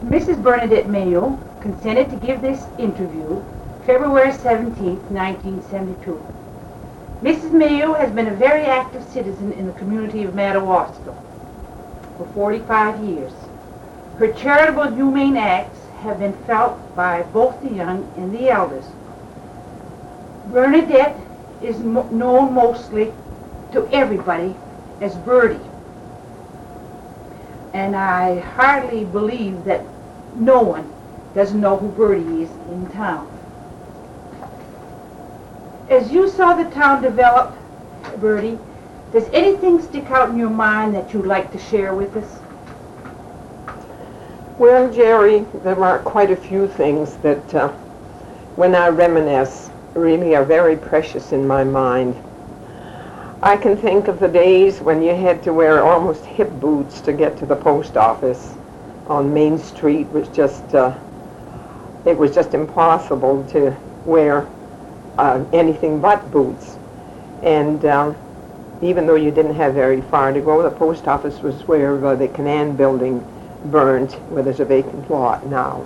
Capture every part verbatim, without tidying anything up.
Missus Bernadette Mayo consented to give this interview February seventeenth, nineteen seventy-two. Missus Mayo has been a very active citizen in the community of Madawaska for forty-five years. Her charitable humane acts have been felt by both the young and the elders. Bernadette is mo known mostly to everybody as Birdie. And I hardly believe that no one doesn't know who Birdie is in town. As you saw the town develop, Birdie, does anything stick out in your mind that you'd like to share with us? Well, Jerry, there are quite a few things that, uh, when I reminisce, really are very precious in my mind. I can think of the days when you had to wear almost hip boots to get to the post office on Main Street. Was just, uh, it was just impossible to wear uh, anything but boots. And um, even though you didn't have very far to go, the post office was where uh, the Canaan building burned, where there's a vacant lot now.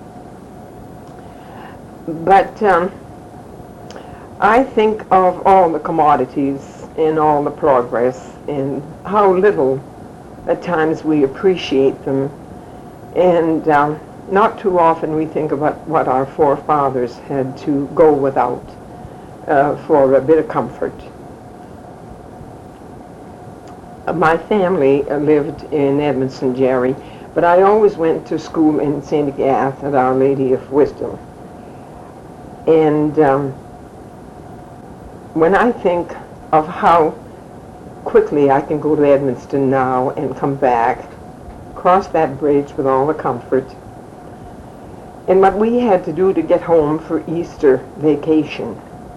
But um, I think of all the commodities and all the progress and how little at times we appreciate them. And um, not too often we think about what our forefathers had to go without uh, for a bit of comfort. Uh, my family uh, lived in Edmonton, Jerry, but I always went to school in Saint Gath at Our Lady of Wisdom. And um, when I think of how quickly I can go to Edmundston now and come back, cross that bridge with all the comfort, and what we had to do to get home for Easter vacation.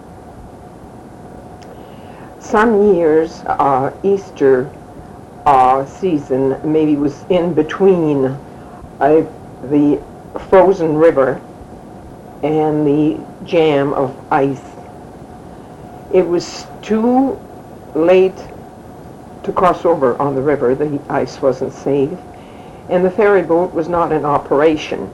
Some years, uh, Easter uh, season maybe was in between uh, the frozen river and the jam of ice. It was too late to cross over on the river. The ice wasn't safe, and the ferry boat was not in operation.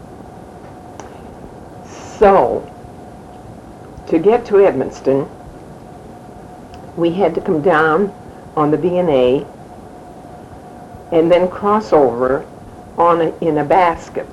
So, to get to Edmundston, we had to come down on the B and A and then cross over on a, in a basket.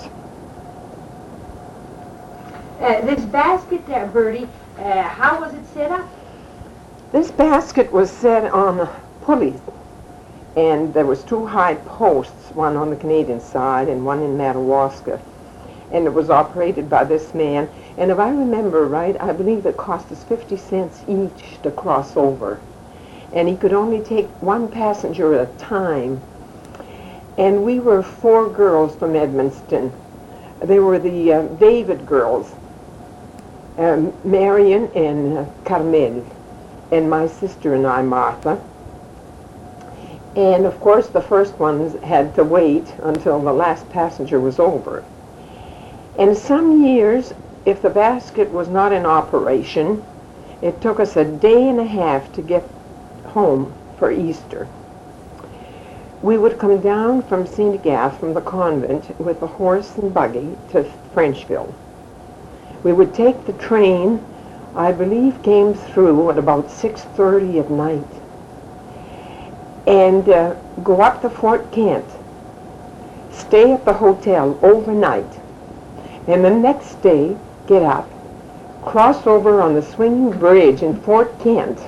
Uh, this basket there, Birdie, uh, how was it set up? This basket was set on pulleys, and there was two high posts, one on the Canadian side and one in Madawaska, and it was operated by this man. And if I remember right, I believe it cost us fifty cents each to cross over, and he could only take one passenger at a time. And we were four girls from Edmundston. They were the uh, David girls, um, Marion and uh, Carmel, and my sister and I, Martha. And of course the first ones had to wait until the last passenger was over. And some years, if the basket was not in operation, it took us a day and a half to get home for Easter. We would come down from Saint Gath, from the convent, with a horse and buggy to Frenchville. We would take the train, I believe came through at about six thirty at night, and uh, go up to Fort Kent, stay at the hotel overnight, and the next day get up, cross over on the swinging bridge in Fort Kent,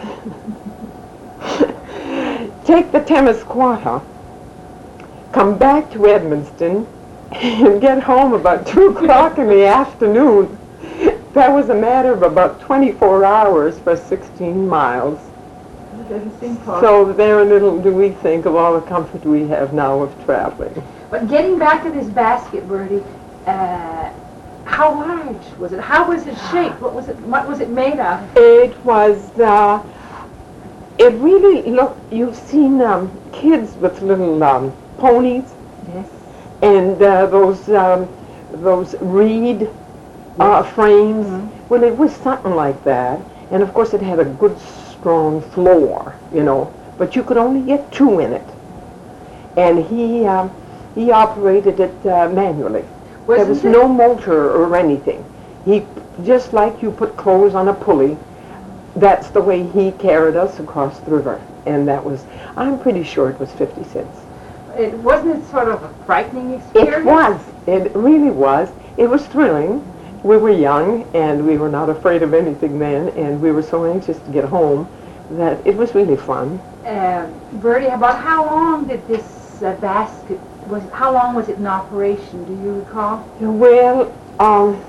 take the Temiscouata, come back to Edmundston, and get home about two o'clock in the afternoon. That was a matter of about twenty-four hours for sixteen miles. So very little do we think of all the comfort we have now of traveling. But getting back to this basket, Birdie, uh, how large was it? How was it shaped? What was it? What was it made of? It was. Uh, it really looked. You've seen um, kids with little um, ponies. Yes. And uh, those um, those reed uh, frames. Mm-hmm. Well, it was something like that. And of course, it had a good strong floor, you know. But you could only get two in it. And he um, he operated it uh, manually. There was no motor or anything. He, just like you put clothes on a pulley, that's the way he carried us across the river. And that was, I'm pretty sure it was fifty cents. It wasn't it sort of a frightening experience? It was. It really was. It was thrilling. We were young, and we were not afraid of anything then, and we were so anxious to get home that it was really fun. Uh, Bertie, about how long did this uh, basket, was how long was it in operation, do you recall? Well, um,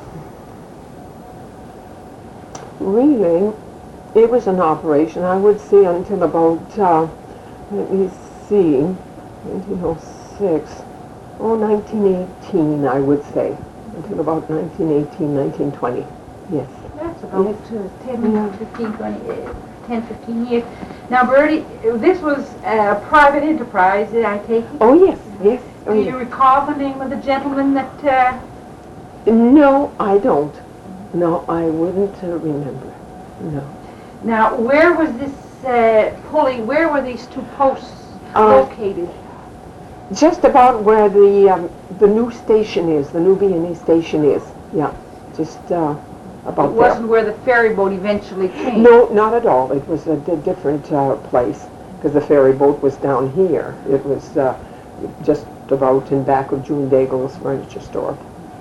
really, it was an operation, I would say, until about, uh, let me see, nineteen oh six, oh, nineteen eighteen, I would say, until about nineteen eighteen, nineteen twenty, yes. That's about yes. uh, ten, yeah. fifteen, twenty, uh, ten, fifteen years. Now, Bertie, this was a private enterprise, I take it? Oh, yes, yes. Oh, Do yes. you recall the name of the gentleman that... Uh... No, I don't. No, I wouldn't uh, remember. No. Now, where was this uh, pulley, where were these two posts uh, located? Just about where the um, the new station is, the new B and E station is. Yeah, just uh, about It wasn't there. where the ferry boat eventually came? No, not at all. It was a d different uh, place, because the ferry boat was down here. It was uh, just about in back of June Daigle's furniture store.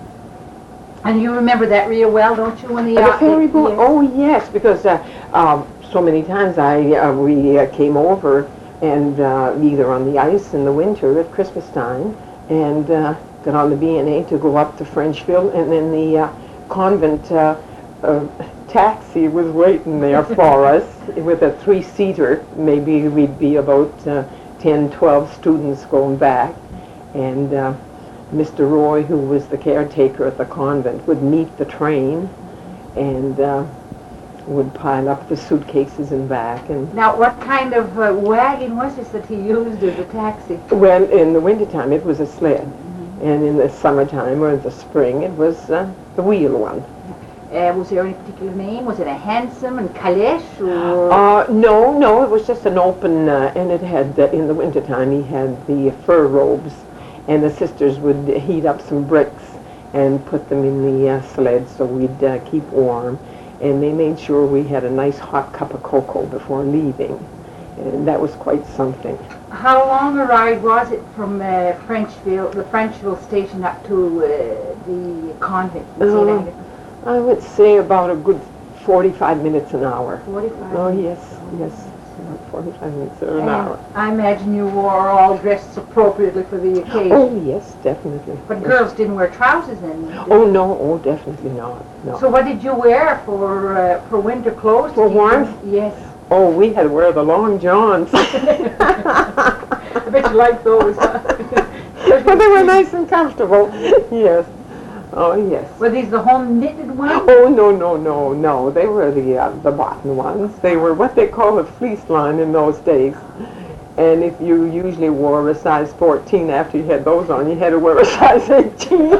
And you remember that real well, don't you? When the, Uh, uh, the ferry the- boat? yes. Oh, yes, because uh, um, so many times I uh, we uh, came over and uh, either on the ice in the winter at Christmas time and uh, got on the B and A to go up to Frenchville, and then the uh, convent uh, uh, taxi was waiting there for us with a three-seater. Maybe we'd be about uh, ten, twelve students going back, and uh, Mister Roy, who was the caretaker at the convent, would meet the train and uh, would pile up the suitcases in back. And Now, what kind of uh, wagon was this that he used as a taxi? well, in the wintertime it was a sled, mm-hmm. and in the summertime or in the spring it was uh, the wheel one. Uh, was there any particular name? Was it a hansom and caleche? Or? Uh, no, no, it was just an open, uh, and it had, uh, in the wintertime he had the fur robes, and the sisters would heat up some bricks and put them in the uh, sled so we'd uh, keep warm. And they made sure we had a nice hot cup of cocoa before leaving. And that was quite something. How long a ride was it from uh, Frenchville, the Frenchville station up to uh, the convent? Uh, I would say about a good forty-five minutes an hour. forty-five Oh, yes, yes. About forty-five minutes or an and hour. I imagine you were all dressed appropriately for the occasion. Oh, yes, definitely. But yes. girls didn't wear trousers then? did Oh, they? no, oh, definitely not. No. So what did you wear for uh, for winter clothes? For Did you- warmth? Yes. Oh, we had to wear the long johns. I bet you like those, huh? But they were nice and comfortable. Yes. Oh, yes. Were these the home knitted ones? Oh, no, no, no, no. They were the uh, the bottom ones. They were what they call a fleece line in those days. And if you usually wore a size fourteen after you had those on, you had to wear a size eighteen.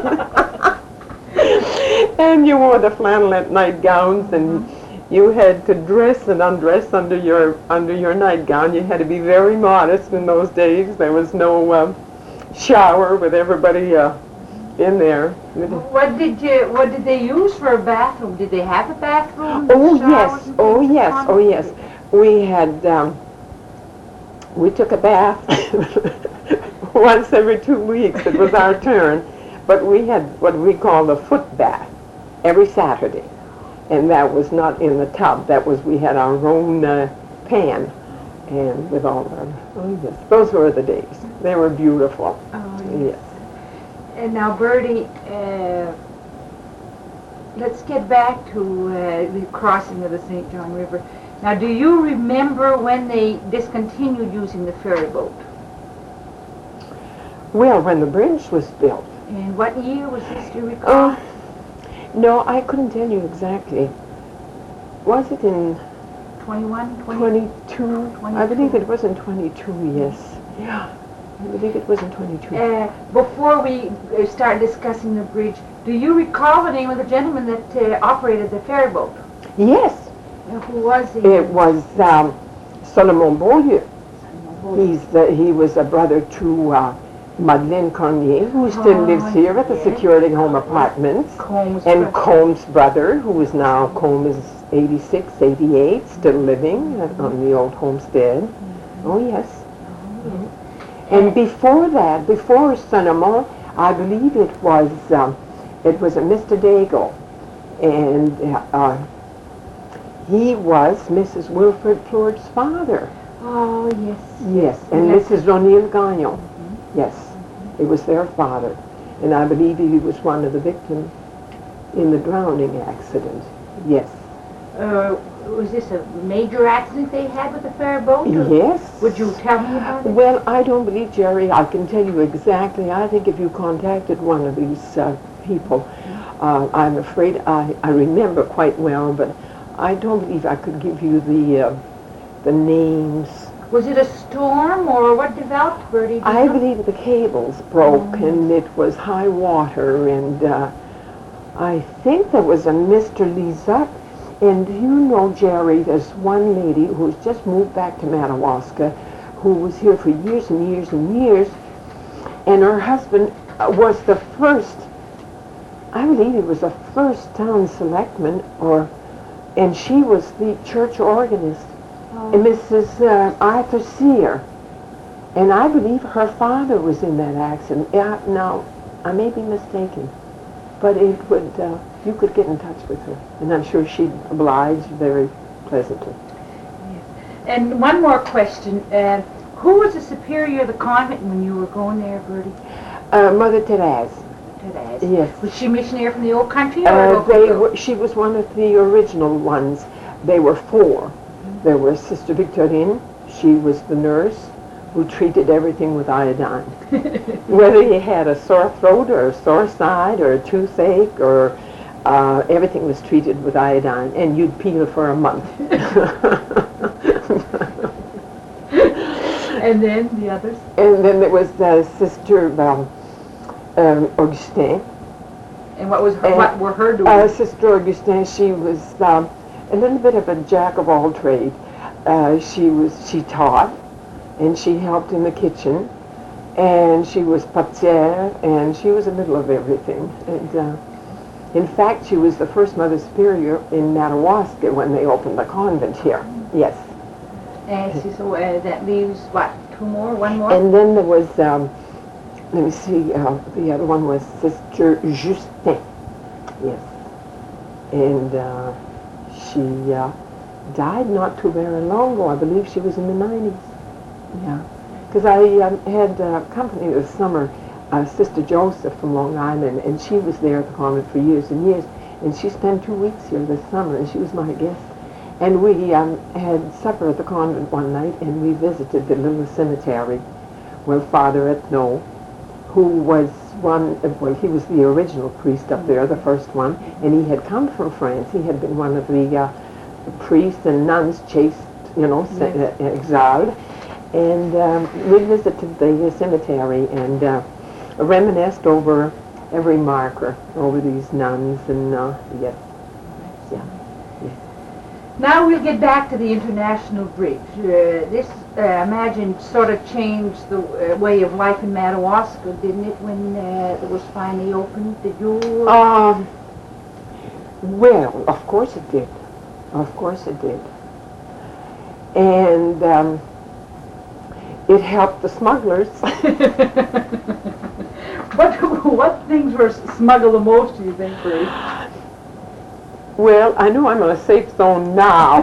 And you wore the flannelette nightgowns, and you had to dress and undress under your under your nightgown. You had to be very modest in those days. There was no uh, shower with everybody uh, in there. What did you? What did they use for a bathroom? Did they have a bathroom? Oh showers yes, and oh things yes, on oh it? yes. We had um, we took a bath once every two weeks. It was our turn, but we had what we call the foot bath every Saturday, and that was not in the tub. That was we had our own uh, pan, and with all our. Oh yes, those were the days. They were beautiful. Oh, yes. Yes. And now, Bertie, uh, let's get back to uh, the crossing of the Saint John River. Now, do you remember when they discontinued using the ferry boat? Well, when the bridge was built. And what year was this, do you recall? Uh, no, I couldn't tell you exactly. Was it in twenty-one, twenty? twenty-two? I believe it was in twenty-two, yes. Yeah, I believe it was in twenty-two. Uh, before we uh, start discussing the bridge, do you recall the name of the gentleman that uh, operated the ferry boat? Yes, Uh, who was he? it was um, Solomon Beaulieu. He's the, he was a brother to uh, Madeleine Cornier, who still Oh, lives here at the yes. Security Home Apartments, Combs. and Combs' brother, who is now Combs is eighty-six, eighty-eight, still living at- on the old homestead. Oh, yes. And before that, before Cinema, I believe it was um, it was a Mister Daigle, and uh, he was Missus Wilfred Plord's father. Oh, yes. Yes, and Yes. Missus O'Neill Gagnon. Yes, it was their father, and I believe he was one of the victims in the drowning accident. Yes. Uh, was this a major accident they had with the ferry boat? or- Yes. Would you tell me about it? Well, I don't believe, Jerry, I can tell you exactly. I think if you contacted one of these uh, people, uh, I'm afraid I, I remember quite well, but I don't believe I could give you the uh, the names. Was it a storm or what developed, Bertie? Do you I know? believe the cables broke and it was high water, and uh, I think there was a Mister Lizotte. And you know, Jerry, there's one lady who's just moved back to Madawaska who was here for years and years and years, and her husband uh, was the first, I believe he was the first town selectman, or, and she was the church organist, Oh. and Missus Uh, Arthur Sear. And I believe her father was in that accident. Yeah, no, I may be mistaken, but it would, uh, you could get in touch with her, and I'm sure she'd oblige very pleasantly. And one more question. Uh, who was the superior of the convent when you were going there, Bertie? Uh, Mother Therese, Therese. yes. Was she missionary from the old country or a Uh, local they girl? were, she was one of the original ones. They were four. There was Sister Victorine. She was the nurse who treated everything with iodine. Whether you had a sore throat or a sore side or a toothache, or uh, everything was treated with iodine, and you'd peel for a month. And then the others? And then there was uh, Sister um, um, Augustin. And what was her, Uh, what were her doing? Uh, Sister Augustin, she was um, a little bit of a jack of all trade. Uh, she was she taught, and she helped in the kitchen, and she was patière, and she was a little of everything. And uh, in fact, she was the first Mother Superior in Madawaska when they opened the convent here. Yes. And she, so uh, that leaves, what, two more, one more? And then there was, um, let me see, uh, the other one was Sister Justin. Yes. And uh, she uh, died not too very long ago. I believe she was in the nineties. Yeah. Because I um, had uh, company this summer, uh, Sister Joseph from Long Island, and she was there at the convent for years and years. And she spent two weeks here this summer, and she was my guest. And we um, had supper at the convent one night, and we visited the little cemetery where Father Ethno, who was one, well, he was the original priest up there, the first one, and he had come from France. He had been one of the uh, priests and nuns chased, you know, Yes. uh, exiled. And um, we visited the cemetery and uh, reminisced over every marker, over these nuns, and uh, yes, yeah. Now we'll get back to the International Bridge. Uh, this, uh, I imagine, sort of changed the uh, way of life in Madawaska, didn't it, when uh, it was finally opened? Did you? Um, well, of course it did. Of course it did. And um, it helped the smugglers. what what things were smuggled the most, do you think, Bruce? Well, I know I'm in a safe zone now.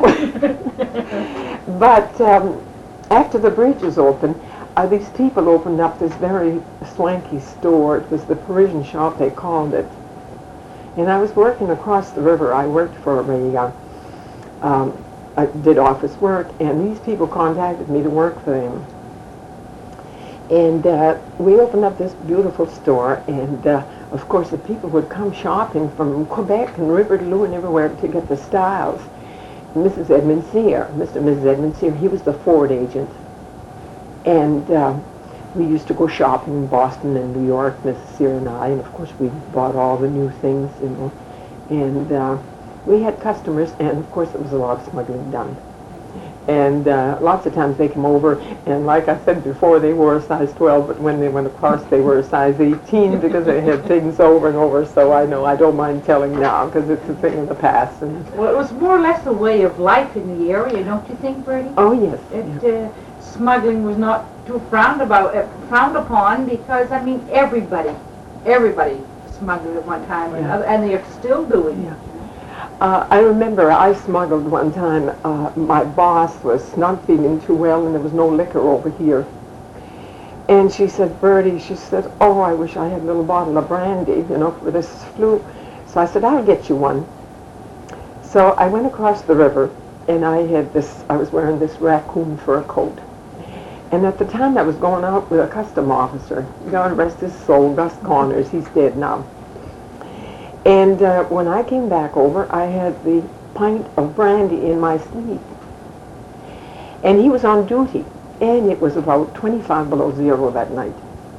But um, after the bridge was open, uh, these people opened up this very swanky store. It was the Parisian shop, they called it. And I was working across the river. I worked for a, uh, um, I did office work, and these people contacted me to work for them. And uh, we opened up this beautiful store, and uh, of course the people would come shopping from Quebec and River-de-Loup and everywhere to get the styles. Missus Edmund Sear, Mister and Missus Edmund Sear, he was the Ford agent. And uh, we used to go shopping in Boston and New York, Missus Sear and I, and of course we bought all the new things, you know. And uh, we had customers, and of course there was a lot of smuggling done. And uh, lots of times they come over, and like I said before, they wore a size twelve, but when they went across, they were a size eighteen because they had things over and over. So I know I don't mind telling now because it's a thing of the past. And well, it was more or less a way of life in the area, don't you think, Bertie? oh yes. It, Yeah. uh, smuggling was not too frowned about, uh, frowned upon because I mean everybody, everybody smuggled at one time or Yeah. another, and they're still doing Yeah. it. Uh, I remember I smuggled one time. Uh, my boss was not feeling too well, and there was no liquor over here. And she said, Bertie, she said, oh, I wish I had a little bottle of brandy, you know, for this flu. So I said, I'll get you one. So I went across the river, and I had this, I was wearing this raccoon fur coat. And at the time I was going out with a custom officer. God rest his soul, Gus Connors, he's dead now. And uh, when I came back over, I had the pint of brandy in my sleeve. And he was on duty, and it was about twenty-five below zero that night.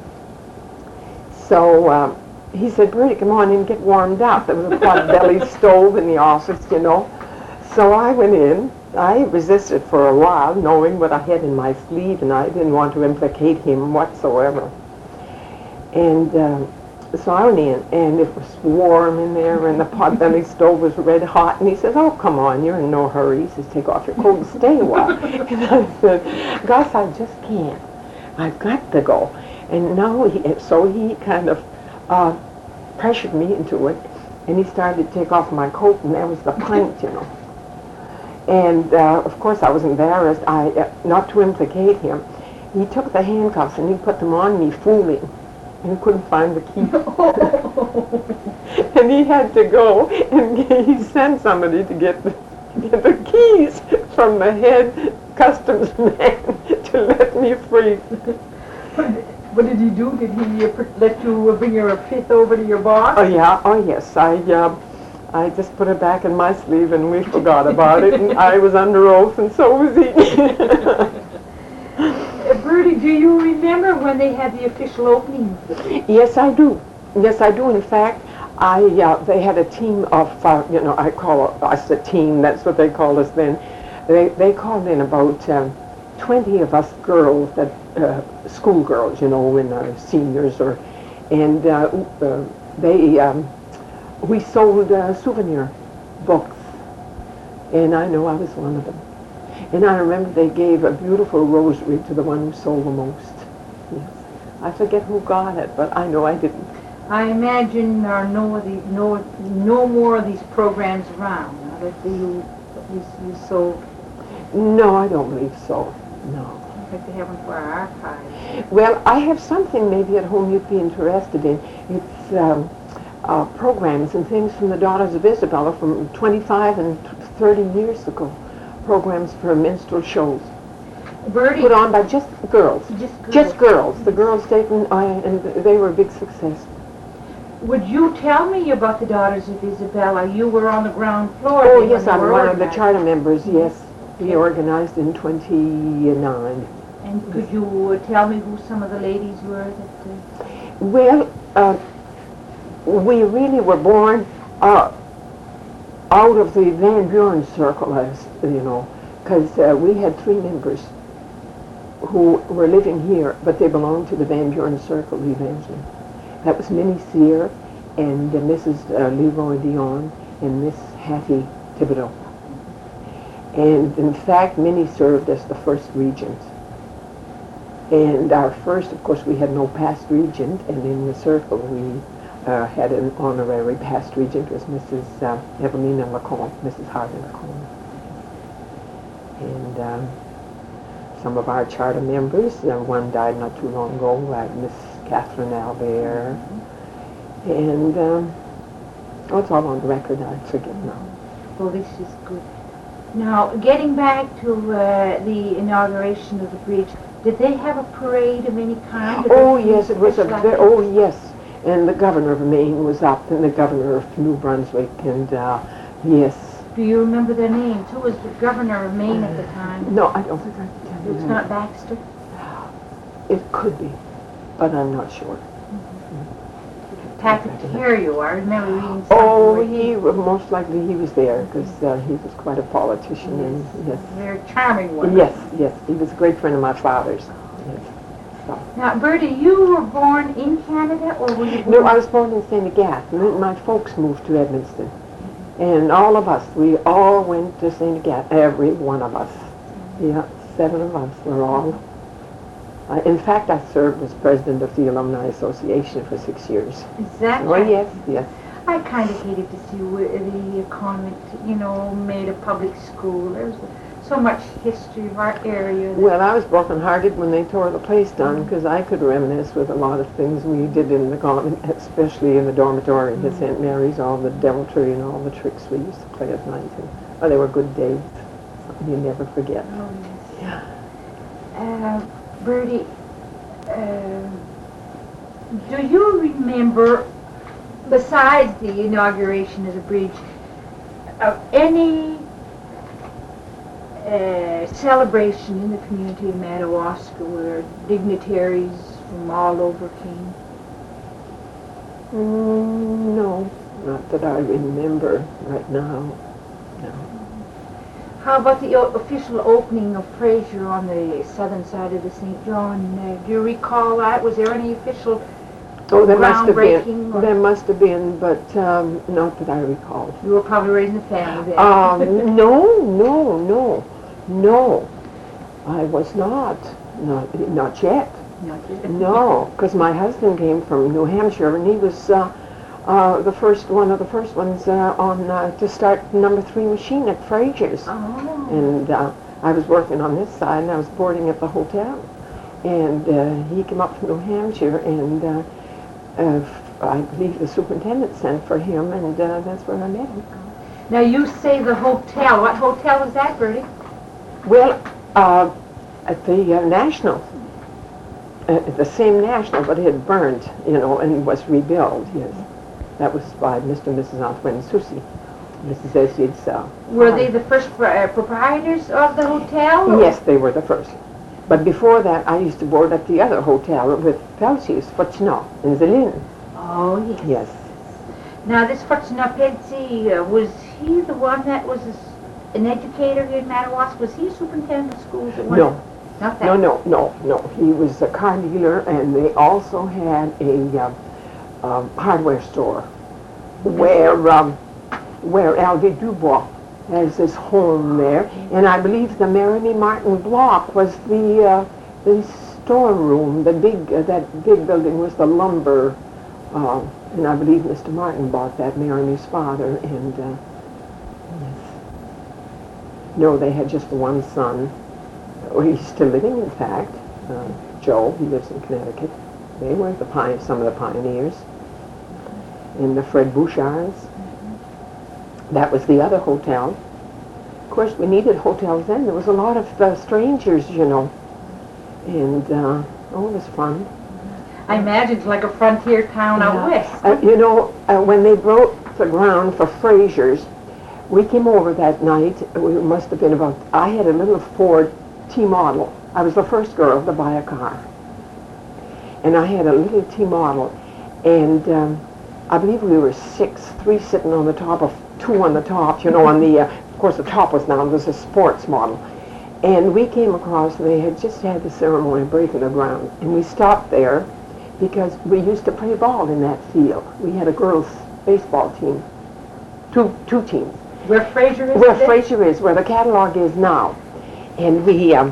So um, he said, Bertie, come on in and get warmed up. There was a pot-belly stove in the office, you know. So I went in. I resisted for a while, knowing what I had in my sleeve, and I didn't want to implicate him whatsoever. And um, so I went in, and it was warm in there, and the pot-belly stove was red hot, and he says, oh, come on, you're in no hurry. He says, take off your coat and stay a while. And I said, Gus, I just can't. I've got to go. And now, he, so he kind of uh, pressured me into it, and he started to take off my coat, and there was the pint, you know. And, uh, of course, I was embarrassed, I, uh, not to implicate him. He took the handcuffs, and he put them on me, fooling. And he couldn't find the key. And he had to go, and he sent somebody to get the, get the keys from the head customs man to let me free. What did he do? Did he uh, let you uh, bring your fifth over to your boss? Oh, yeah, oh, yes. I, uh, I just put it back in my sleeve, and we forgot about it, and I was under oath, and so was he. Bertie, do you remember when they had the official opening? Yes, I do. Yes, I do. In fact, I uh, they had a team of, uh, you know, I call us a team. That's what they called us then. They they called in about um, twenty of us girls, that uh, schoolgirls, you know, and uh, seniors, or, and uh, uh, they um, we sold uh, souvenir books, and I know I was one of them. And I remember they gave a beautiful rosary to the one who sold the most. Yes. I forget who got it, but I know I didn't. I imagine there are no, of these, no, no more of these programs around now that you, you, you sold. No, I don't believe so. No. In fact, they have one for our archives. Well, I have something maybe at home you'd be interested in. It's um, uh, programs and things from the Daughters of Isabella from twenty-five and thirty years ago. Programs for minstrel shows. Bertie, Put on by just girls. Just girls. Just girls. The girls taken, uh, and they were a big success. Would you tell me about the Daughters of Isabella? You were on the ground floor. Oh, when yes, they I'm were one of the organized. charter members, yes. We organized in twenty-nine. And could you uh, tell me who some of the ladies were that... Uh, Well, uh, we really were born uh, out of the Van Buren circle, as you know, because uh, we had three members who were living here, but they belonged to the Van Buren circle, the Evangeline. That was Minnie Sear and uh, Missus Uh, Leroy Dion and Miss Hattie Thibodeau. And in fact, Minnie served as the first regent. And our first, of course, we had no past regent, and in the circle we uh, had an honorary past regent, was Missus Uh, Evelina Lacombe, Missus Harvey Lacombe. And um, some of our charter members, uh, one died not too long ago, uh, Miss Catherine Albert, and um, oh, it's all on the record, I forget now. well, this is good. Now, getting back to uh, the inauguration of the bridge, did they have a parade of any kind? Did Oh, they yes, it was a special very, activity? oh, yes. And the governor of Maine was up, and the governor of New Brunswick, and uh, yes. Do you remember their names? Who was the governor of Maine at the time? No, I don't think I can tell you It's that. not Baxter? It could be, but I'm not sure. Takatario, I remember reading something. Oh, where he, most likely he was there, because uh, he was quite a politician, and yes. A very charming one. Yes, yes, he was a great friend of my father's. Yes. So. Now, Bertie, you were born in Canada, or were you born? No, I was born in Saint Agathe. My folks moved to Edmundston. And all of us, we all went to Saint Agathe, every one of us. Yeah, seven of us were all. Uh, in fact, I served as president of the Alumni Association for six years. Is that Oh, right? yes, yes. I kind of hated to see where the convent, you know, made a public school. There's so much history of our area. Well, I was broken-hearted when they tore the place down, because I could reminisce with a lot of things we did in the convent, especially in the dormitory at Mm-hmm. Saint Mary's, all the deviltry and all the tricks we used to play at night. And, oh, they were good days. Something you never forget. Oh, yes. Yeah. Uh, Bertie, uh, do you remember, besides the inauguration of the bridge, of any uh, celebration in the community of Madawaska where dignitaries from all over came? Mm, no, not that I remember right now. No. How about the o- official opening of Fraser on the southern side of the Saint John? Uh, do you recall that? Was there any official Oh, there must have been. groundbreaking? or- There must have been, but um, not that I recall. You were probably raised in a family then. Um, no, no, no, no. I was not. Not, not yet. Not yet. No, because my husband came from New Hampshire, and he was uh, uh, the first one of the first ones uh, on uh, to start number three machine at Fraser's. Oh. And uh, I was working on this side, and I was boarding at the hotel. And uh, he came up from New Hampshire, and uh, uh, I believe the superintendent sent for him, and uh, that's where I met him. Now you say the hotel. What hotel was that, Bertie? Well, uh, at the uh, National, uh, the same National, but it had burned, you know, and was rebuilt, yes. That was by Mister and Missus Antoine Soucy, Missus Esied's uh, Were farm. they the first pro- uh, proprietors of the hotel? or- Yes, they were the first. But before that, I used to board at the other hotel with Pelsius, Fortunat, in Zélin. Oh, yes. Yes. Now this Fortunat Pedzi, uh, was he the one that was a s an educator here in Madawaska? Was he superintendent of schools at one? No, Not that. no, no, no, no. He was a car dealer, and they also had a uh, um, hardware store where um, where Alvy Dubois has his home there, and I believe the Mary Martin block was the uh, the storeroom. The big uh, that big building was the lumber, uh, and I believe Mister Martin bought that, Mary's father, and uh, yes. No, they had just one son. Oh, he's still living, in fact. Uh, Joe, he lives in Connecticut. They were the pine, some of the pioneers. And the Fred Bouchards. That was the other hotel. Of course, we needed hotels then. There was a lot of uh, strangers, you know. And, uh, oh, it was fun. I imagine it's like a frontier town out west. Uh, you know, uh, when they broke the ground for Fraser's, we came over that night. It must have been about, I had a little Ford T-model. I was the first girl to buy a car. And I had a little T-model. And um, I believe we were six, three sitting on the top of, two on the top, you know, on the, uh, of course the top was now, it was a sports model. And we came across, they had just had the ceremony of breaking the ground. And we stopped there because we used to play ball in that field. We had a girls' baseball team, two, two teams. Where Fraser is Where today? Fraser is, where the catalog is now. And we, um,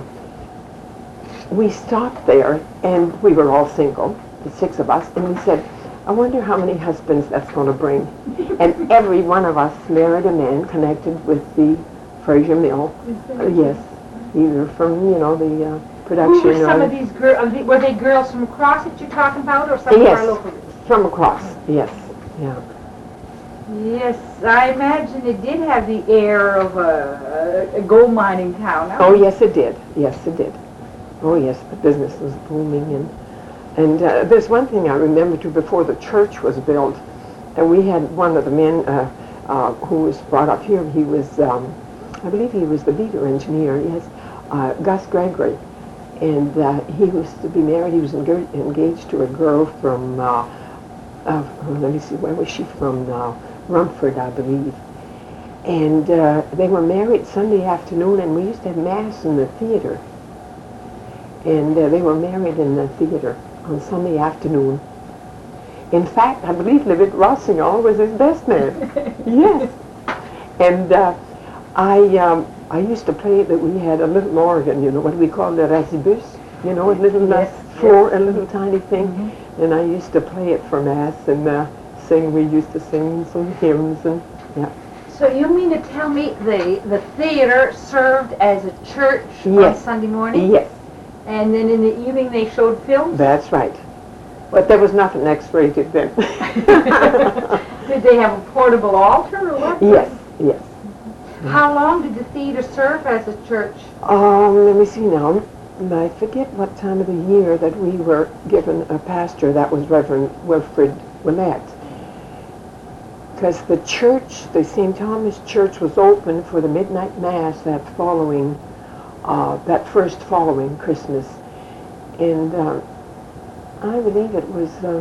we stopped there, and we were all single, the six of us, and we said, I wonder how many husbands that's going to bring. And every one of us married a man connected with the Fraser Mill. Uh, yes, either from, you know, the uh, production Who were some or of these girls? Were they girls from across that you're talking about, or some of Yes. our local? from across. Yes, yeah. Yes, I imagine it did have the air of a, a gold mining town. huh? Oh, yes, it did. Yes, it did. Oh, yes, the business was booming. And, and uh, there's one thing I remember, too, before the church was built, and we had one of the men uh, uh, who was brought up here. He was, um, I believe he was the leader engineer, yes, uh, Gus Gregory. And uh, he was to be married. He was enga- engaged to a girl from uh, uh, let me see, where was she from now? Rumford, I believe. And uh, they were married Sunday afternoon, and we used to have Mass in the theater. And uh, they were married in the theater on Sunday afternoon. In fact, I believe Levitt Rossignol was his best man. Yes. And uh, I um, I used to play that we had a little organ, you know, what do we call the rasibus? You know, a little Yes, uh, floor, yes. a little tiny thing. Mm-hmm. And I used to play it for Mass and uh, sing. We used to sing some hymns and, yeah. So you mean to tell me the, the theater served as a church Yes. on Sunday morning? Yes, And then in the evening they showed films? that's right. But there was nothing X-rated then. Did they have a portable altar or what? Yes, yes. How long did the theater serve as a church? Um, let me see now. I forget what time of the year that we were given a pastor. That was Reverend Wilfred Willett. Because the church, the Saint Thomas Church, was open for the midnight mass that following, uh, that first following Christmas. And uh, I believe it was, uh,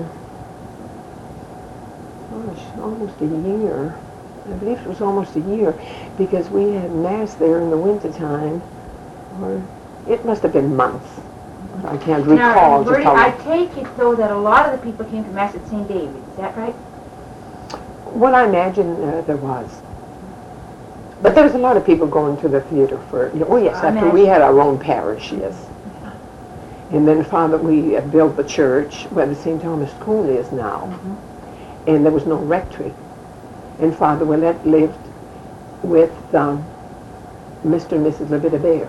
gosh, almost a year. I believe it was almost a year, because we had Mass there in the wintertime, or it must have been months. I can't recall. Now, just Bertie, how I long. take it though that a lot of the people came to Mass at Saint David's, is that right? Well, I imagine uh, there was. But there was a lot of people going to the theater for, oh yes, I after we imagine. had our own parish, yes. And then Father, we uh, built the church where the Saint Thomas School is now. Mm-hmm. And there was no rectory. And Father Willett lived with um, Mister and Missus Levita Bear.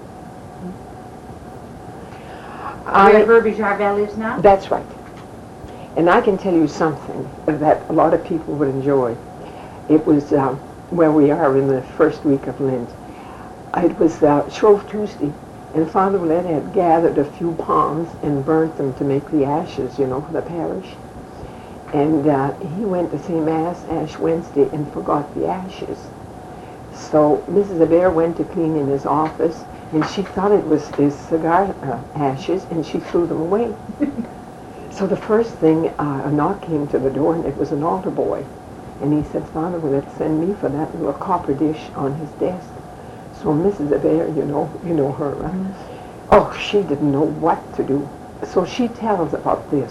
Where Herbie Jarvel lives now? That's right. And I can tell you something that a lot of people would enjoy. It was uh, where we are in the first week of Lent. It was uh, Shrove Tuesday, and Father Willett had gathered a few palms and burnt them to make the ashes, you know, for the parish. And uh, he went to say Mass Ash Wednesday and forgot the ashes. So Missus Adair went to clean in his office, and she thought it was his cigar uh, ashes, and she threw them away. So the first thing, uh, a knock came to the door, and it was an altar boy. And he said, Father, will it send me for that little copper dish on his desk? So Missus Adair, you know, you know her, right? Mm-hmm. Oh, she didn't know what to do. So she tells about this.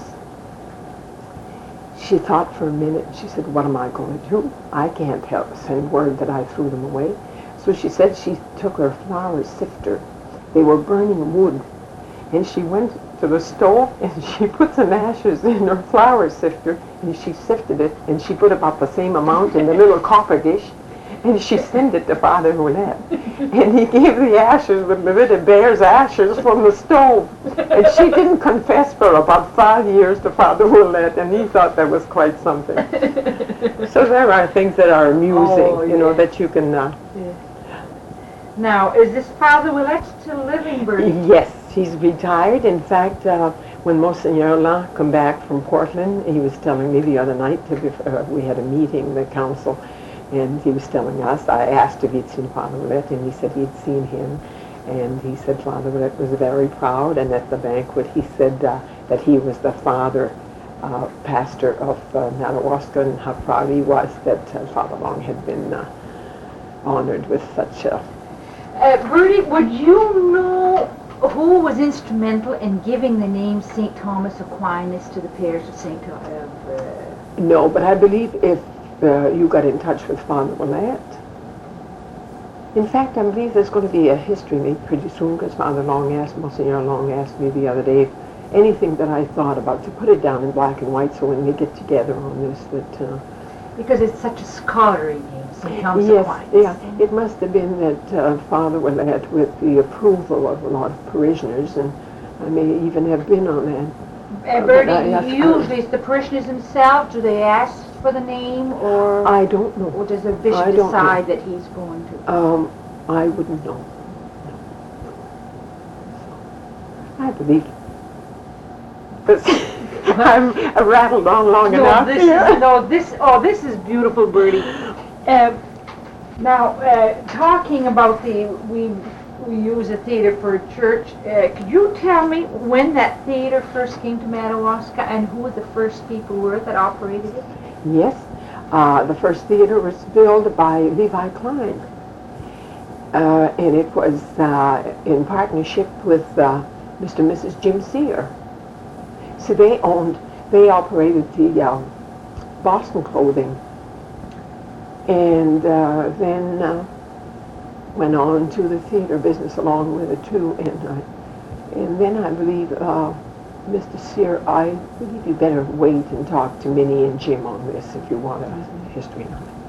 She thought for a minute. She said, what am I going to do? I can't help send word that I threw them away. So she said she took her flour sifter. They were burning wood. And she went to the stove and she put some ashes in her flour sifter and she sifted it and she put about the same amount in the little copper dish and she sent it to Father Willett. And he gave the ashes with Levita Bear's ashes from the stove. And she didn't confess for about five years to Father Willett, and he thought that was quite something. So there are things that are amusing, Oh, you know, yeah. that you can... Uh, Now, is this Father Willett still living, Bertie? Yes, he's retired. In fact, uh, when Monsignor Lang come back from Portland, he was telling me the other night, to be, uh, we had a meeting, the council, and he was telling us, I asked if he'd seen Father Willett, and he said he'd seen him. And he said Father Willett was very proud, and at the banquet he said uh, that he was the father uh, pastor of uh, Madawaska, and how proud he was that uh, Father Long had been uh, honored with such a... Uh, Bertie, would you know who was instrumental in giving the name Saint Thomas Aquinas to the parish of Saint Thomas? Uh, No, but I believe if uh, you got in touch with Father Willett, in fact, I believe there's going to be a history made pretty soon, because Father Long asked, Monsignor Long asked me the other day, if anything that I thought about, to put it down in black and white, so when we get together on this, that... Uh, because it's such a scholarly name, Saint Thomas yes, Aquinas. yeah, it must have been that uh, Father Willett, with the approval of a lot of parishioners, and I may even have been on that. Uh, Bertie, I- I- usually it's the parishioners themselves, do they ask for the name, or, I don't know. or does the I bishop don't decide that he's going to? Um, I wouldn't know. I believe. I'm rattled on long No, enough this here. is, no, this, oh, this is beautiful, Bertie. Uh, now, uh, talking about the, we we use a theater for a church. Uh, could you tell me when that theater first came to Madawaska and who the first people were that operated it? Yes, uh, the first theater was built by Levi Klein, uh, and it was uh, in partnership with uh, Mister and Missus Jim Sear. So they owned, they operated the uh, Boston Clothing, and uh, then uh, went on to the theater business along with it too. And uh, and then I believe uh, Mister Sear, I believe you better wait and talk to Minnie and Jim on this if you want a history on it.